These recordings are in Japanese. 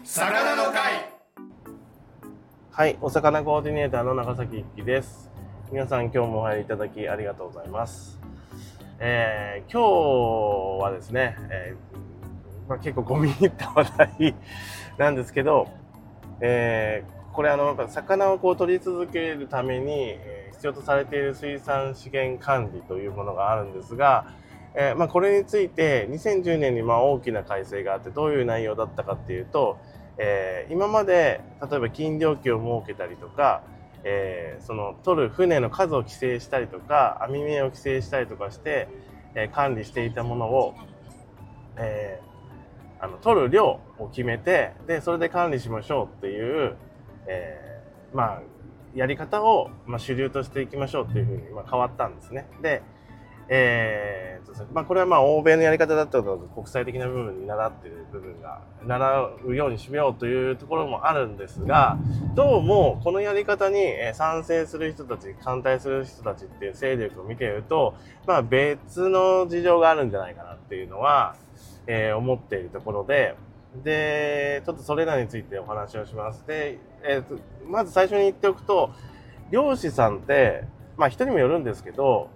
魚の会。 はい、お魚コーディネーターの長崎一樹です。皆さん今日もお入りいただきありがとうございます。今日はですね、結構ゴミ入った話題なんですけど、これ魚を取り続けるために、必要とされている水産資源管理というものがあるんですが、これについて2010年に大きな改正があって、どういう内容だったかっていうと、今まで例えば禁漁期を設けたりとか、その取る船の数を規制したりとか、網目を規制したりとかして、管理していたものを、取る量を決めて、でそれで管理しましょうっていう、やり方を、主流としていきましょうっていうふうに、変わったんですね。で、これは欧米のやり方だったので国際的な部分に習っている部分が習うようにしようというところもあるんですが、どうもこのやり方に賛成する人たち、反対する人たちっていう勢力を見ていると、別の事情があるんじゃないかなっていうのは、思っているところで、ちょっとそれらについてお話をします。で、まず最初に言っておくと、漁師さんって、人にもよるんですけど、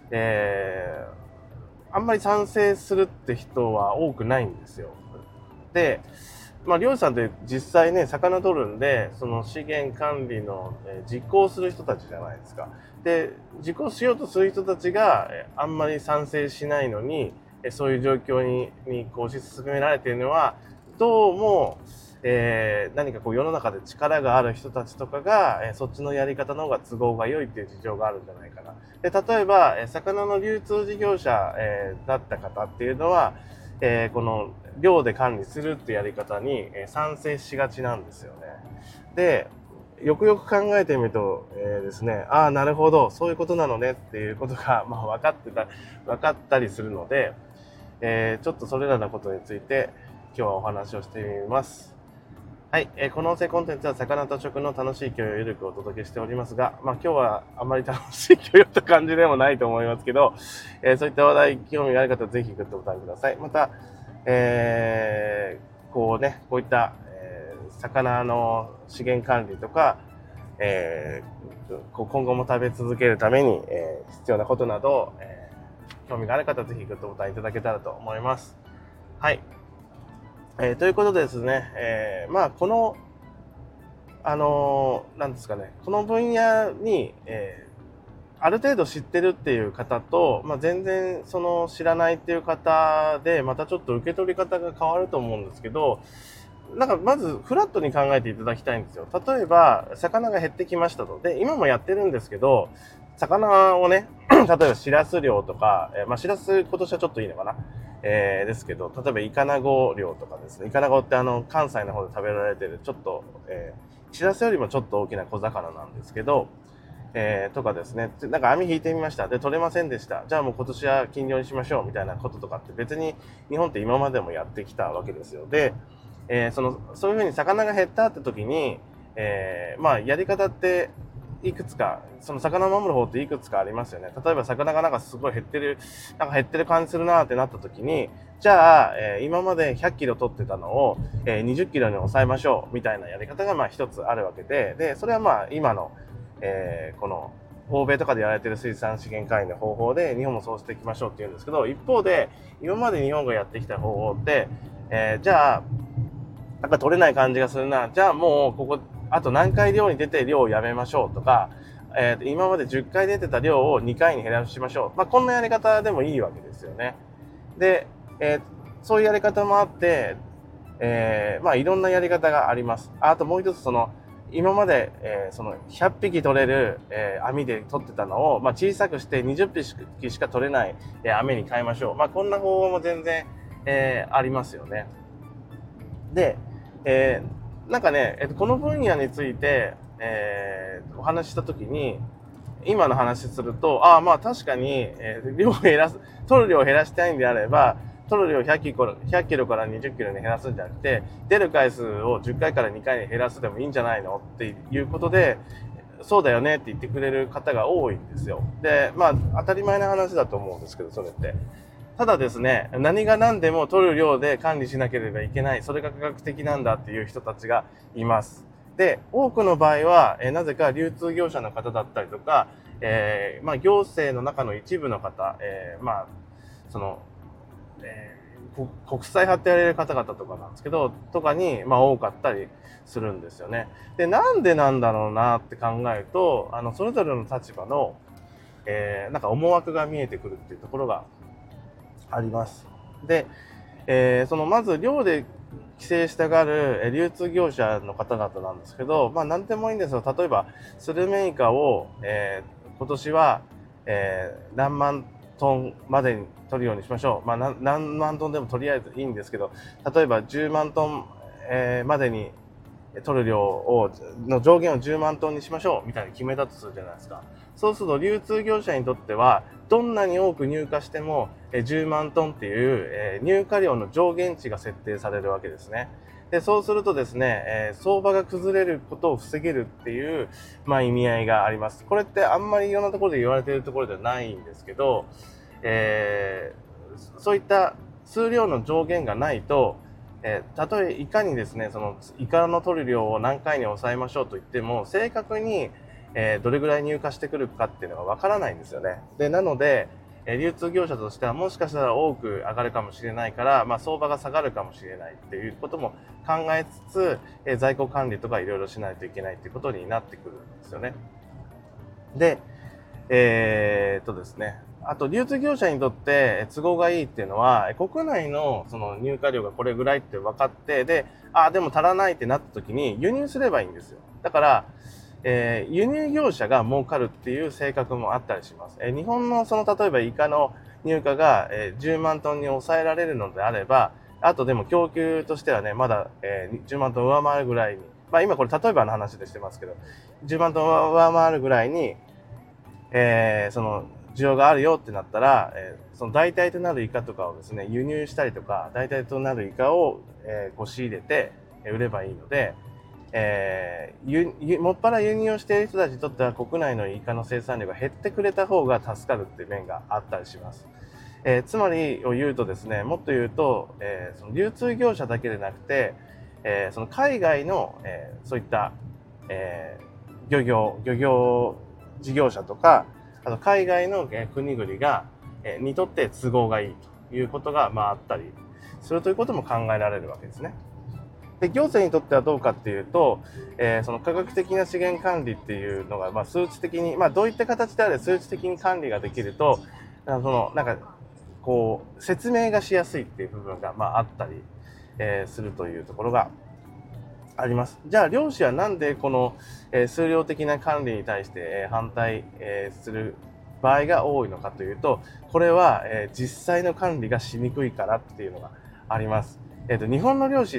あんまり賛成するって人は多くないんですよ。で、漁師さんって実際ね、魚取るんで、その資源管理の実行する人たちじゃないですか。で、実行しようとする人たちがあんまり賛成しないのに、そういう状況に推し進められているのは、どうも、何か世の中で力がある人たちとかが、そっちのやり方の方が都合が良いっていう事情があるんじゃないかな。で、例えば、魚の流通事業者、だった方っていうのは、この漁で管理するってやり方に、賛成しがちなんですよね。で、よくよく考えてみると、ですね、なるほど、そういうことなのねっていうことが、分かったりするので、ちょっとそれらのことについて今日はお話をしてみます。はい、この音声コンテンツは魚と食の楽しい共有をゆるくお届けしておりますが、今日はあまり楽しい共有と感じでもないと思いますけど、そういった話題興味がある方はぜひグッドボタンください。また、こういった、魚の資源管理とか、今後も食べ続けるために、必要なことなど、興味がある方はぜひグッドボタンいただけたらと思います。はい。ということでですね、この、なんですかね、この分野に、ある程度知ってるっていう方と、全然知らないっていう方で、またちょっと受け取り方が変わると思うんですけど、まずフラットに考えていただきたいんですよ。例えば、魚が減ってきましたと。で、今もやってるんですけど、魚をね、例えばシラス漁とか、シラス今年はちょっといいのかな。ですけど、例えばイカナゴ漁とかですね。イカナゴって関西の方で食べられてる、ちょっと、シラスよりもちょっと大きな小魚なんですけど、とかですね。網引いてみました。で、取れませんでした。じゃあもう今年は禁漁にしましょうみたいなこととかって別に日本って今までもやってきたわけですよ。で、そういうふうに魚が減ったって時に、やり方っていくつか、その魚を守る方っていくつかありますよね。例えば魚がすごい減ってる感じするなってなった時に、じゃあ、今まで100キロ取ってたのを、20キロに抑えましょうみたいなやり方が一つあるわけで、で、それは今の、この欧米とかでやられている水産資源管理の方法で日本もそうしていきましょうって言うんですけど、一方で今まで日本がやってきた方法って、じゃあ取れない感じがするな。じゃあもうここあと何回漁に出て漁をやめましょうとか、今まで10回出てた量を2回に減らしましょう。こんなやり方でもいいわけですよね。で、そういうやり方もあって、いろんなやり方があります。あともう一つ今まで、100匹取れる、網で取ってたのを、小さくして20匹しか取れない、網に変えましょう。こんな方法も全然、ありますよね。で、この分野について、お話ししたときに、今の話すると、確かに、取る量を減らしたいんであれば、取る量100キロから20キロに減らすんじゃなくて、出る回数を10回から2回に減らすでもいいんじゃないのっていうことで、そうだよねって言ってくれる方が多いんですよ。で、当たり前な話だと思うんですけど、それって。 ただですね、何が何でも取る量で管理しなければいけない、それが科学的なんだっていう人たちがいます。で、多くの場合は、なぜか流通業者の方だったりとか、行政の中の一部の方、その、国際派って言われる方々とかなんですけど、とかに、多かったりするんですよね。で、なんでなんだろうなって考えると、それぞれの立場の、なんか思惑が見えてくるっていうところがあります。で、まず量で規制したがる流通業者の方々なんですけど、何でもいいんですよ。例えば、スルメイカを、今年は、何万トンまでに取るようにしましょう。何万トンでもとりあえずいいんですけど、例えば10万トン、までに取る量の上限を10万トンにしましょうみたいに決めたとするじゃないですか。そうすると流通業者にとってはどんなに多く入荷しても10万トンっていう入荷量の上限値が設定されるわけですね。で、そうするとですね、相場が崩れることを防げるっていう、意味合いがあります。これってあんまりいろんなところで言われているところではないんですけど、そういった数量の上限がないと、たとえいかにですね、そのイカの取る量を何回に抑えましょうと言っても、正確に、どれぐらい入荷してくるかっていうのがわからないんですよね。で、なので、流通業者としてはもしかしたら多く上がるかもしれないから、相場が下がるかもしれないっていうことも考えつつ、在庫管理とかいろいろしないといけないっていうことになってくるんですよね。で、ですね。あと、流通業者にとって都合がいいっていうのは、国内のその入荷量がこれぐらいって分かって、で、でも足らないってなった時に輸入すればいいんですよ。だから、輸入業者が儲かるっていう性格もあったりします。日本の例えばイカの入荷が、10万トンに抑えられるのであれば、あとでも供給としてはね、まだ、10万トン上回るぐらいに、今これ例えばの話でしてますけど、10万トン上回るぐらいに、その需要があるよってなったら、その代替となるイカとかをですね、輸入したりとか、代替となるイカを、仕入れて売ればいいので、もっぱら輸入をしている人たちにとっては国内のイカの生産量が減ってくれた方が助かるっていう面があったりします。つまりを言うとですね、もっと言うと、その流通業者だけでなくて、その海外の、そういった、漁業事業者とか、あと海外の国々が、にとって都合がいいということが、あったりするということも考えられるわけですね。で、行政にとってはどうかっていうと、その科学的な資源管理っていうのが、数値的に、どういった形であれ数値的に管理ができると、説明がしやすいっていう部分が、あったり、するというところがあります。じゃあ、漁師はなんでこの、数量的な管理に対して、反対、する場合が多いのかというと、これは、実際の管理がしにくいからっていうのがあります。日本の漁師って、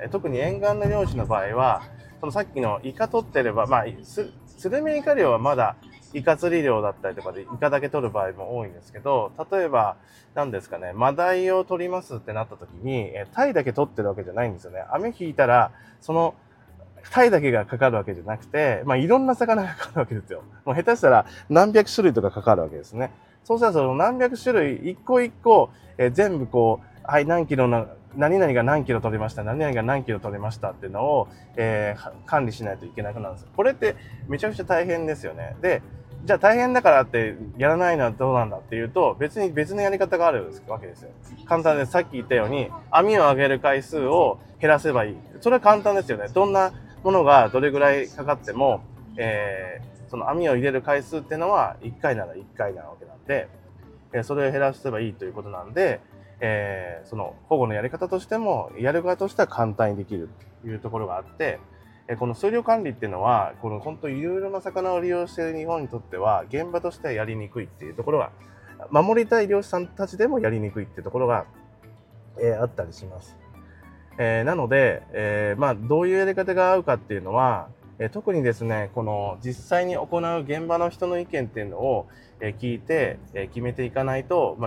特に沿岸の漁師の場合は、そのさっきのイカ取ってれば、スルメイカ漁はまだイカ釣り漁だったりとかでイカだけ取る場合も多いんですけど、例えば、何ですかね、マダイを取りますってなった時に、タイだけ取ってるわけじゃないんですよね。網引いたら、その、タイだけがかかるわけじゃなくて、いろんな魚がかかるわけですよ。もう下手したら何百種類とかかかるわけですね。そうしたらその何百種類、一個一個、全部はい、何キロの、何々が何キロ取りました、何々が何キロ取りましたっていうのを、管理しないといけなくなるんですよ。これってめちゃくちゃ大変ですよね。で、じゃあ大変だからってやらないのはどうなんだっていうと、別のやり方があるわけですよ。簡単でさっき言ったように、網を上げる回数を減らせばいい。それは簡単ですよね。どんなものがどれぐらいかかっても、その網を入れる回数っていうのは1回なら1回なわけなんで、それを減らせばいいということなんで、その保護のやり方としても、やる側としては簡単にできるというところがあって、この数量管理っていうのは、この本当いろいろな魚を利用している日本にとっては、現場としてはやりにくいっていうところが、守りたい漁師さんたちでもやりにくいっていうところが、あったりします。なので、どういうやり方が合うかっていうのは、特にですね、この実際に行う現場の人の意見っていうのを、聞いて、決めていかないと、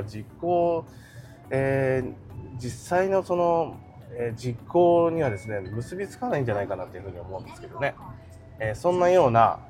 実際の実行にはですね、結びつかないんじゃないかなというふうに思うんですけどね。そんなような、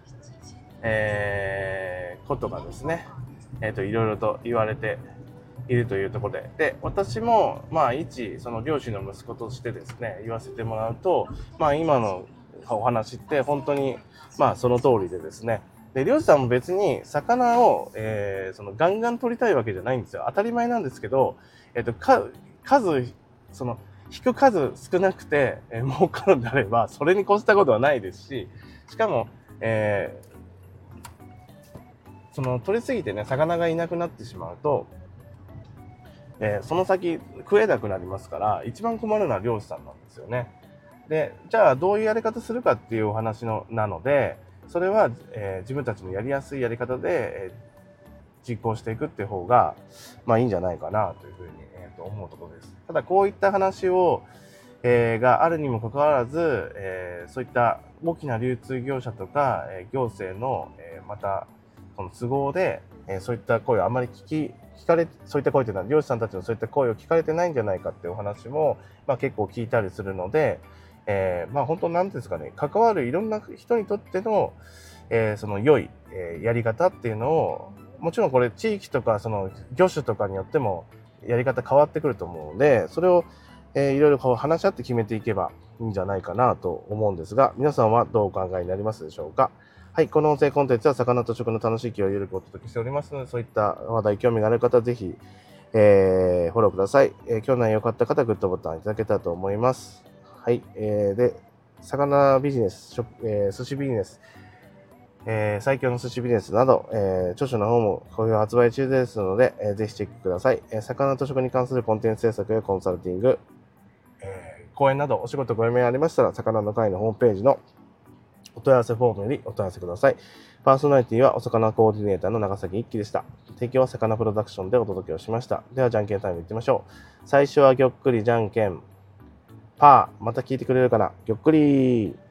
ことがですね、いろいろと言われているというところで。で、私も、一、その漁師の息子としてですね、言わせてもらうと、今のお話って本当に、その通りでですね、で、漁師さんも別に魚を、そのガンガン取りたいわけじゃないんですよ。当たり前なんですけど、数、その、引く数少なくて、儲かるんであれば、それに越したことはないですし、しかも、その取りすぎてね、魚がいなくなってしまうと、その先食えなくなりますから、一番困るのは漁師さんなんですよね。で、じゃあどういうやり方するかっていうお話なので、それは、自分たちのやりやすいやり方で、実行していくっていう方が、いいんじゃないかなというふうに、思うところです。ただこういった話を、があるにもかかわらず、そういった大きな流通業者とか、行政の、またその都合で、そういった声をあまり聞かれ、そういった声というのは漁師さんたちのそういった声を聞かれてないんじゃないかっていうお話も、結構聞いたりするので、本当なんですかね、関わるいろんな人にとっての、その良い、やり方っていうのを、もちろんこれ地域とかその魚種とかによってもやり方変わってくると思うので、それを、いろいろ話し合って決めていけばいいんじゃないかなと思うんですが、皆さんはどうお考えになりますでしょうか。はい、この音声コンテンツは魚と食の楽しい気をゆるくお届けしておりますので、そういった話題興味がある方はぜひ、フォローください。今日の内容良かった方はグッドボタンいただけたらと思います。はい、で、魚ビジネス、寿司ビジネス、最強の寿司ビジネスなど、著書の方も好評発売中ですので、ぜひチェックください。魚と食に関するコンテンツ制作やコンサルティング、講演などお仕事ご用命ありましたら、魚の会のホームページのお問い合わせフォームよりお問い合わせください。パーソナリティはお魚コーディネーターの長崎一樹でした。提供は魚プロダクションでお届けをしました。では、じゃんけんタイムいってみましょう。最初はぎょっくりじゃんけん、パー。また聞いてくれるかな。ぎょっくりー。